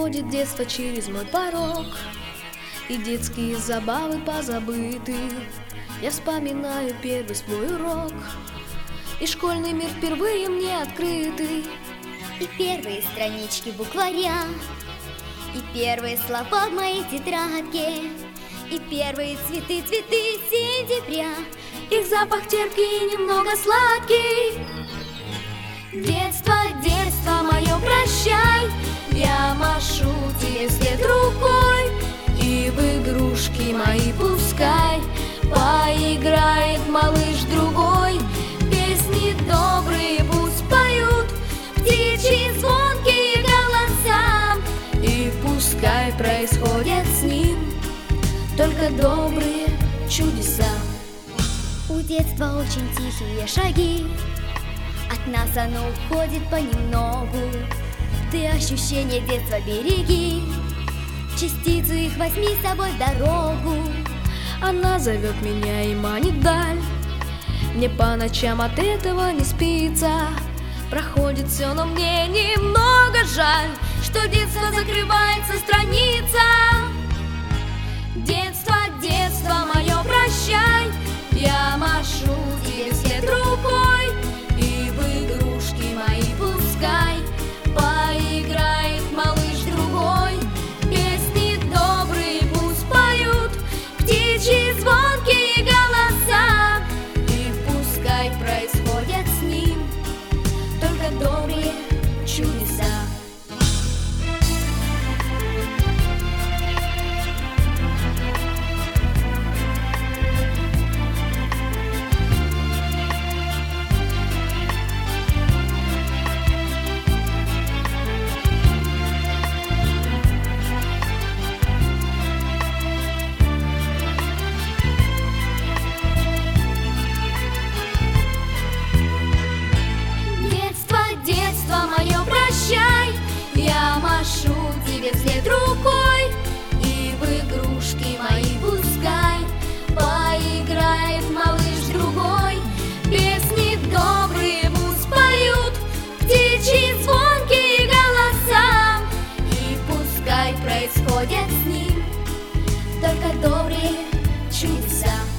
Проходит детство через мой порог, и детские забавы позабыты. Я вспоминаю первый свой урок, и школьный мир впервые мне открытый. И первые странички букваря, и первые слова в моей тетрадке, и первые цветы, цветы сентября. Их запах терпкий и немного сладкий. Детство, детство мое, прощай, я машу тебе вслед рукой. И в игрушки мои пускай поиграет малыш другой. Песни добрые пусть поют птичьи звонкие голоса, и пускай происходят с ним только добрые чудеса. У детства очень тихие шаги, от нас оно уходит понемногу. Ты ощущения детства береги, частицу их возьми с собой в дорогу. Она зовет меня и манит вдаль, мне по ночам от этого не спится. Проходит все, но мне немного жаль, что детство закрывается страница. Детство, детство мое, прощай, я машу тебе вслед рукой. И в игрушки мои пускай поиграет малыш другой. Песни добрые пусть поют птичьи звонкие голоса, и пускай происходят с ним только добрые чудеса. Я машу тебе вслед рукой, и в игрушки мои пускай поиграет малыш другой. Песни добрые пусть поют птичьи звонкие голоса, и пускай происходят с ним только добрые чудеса.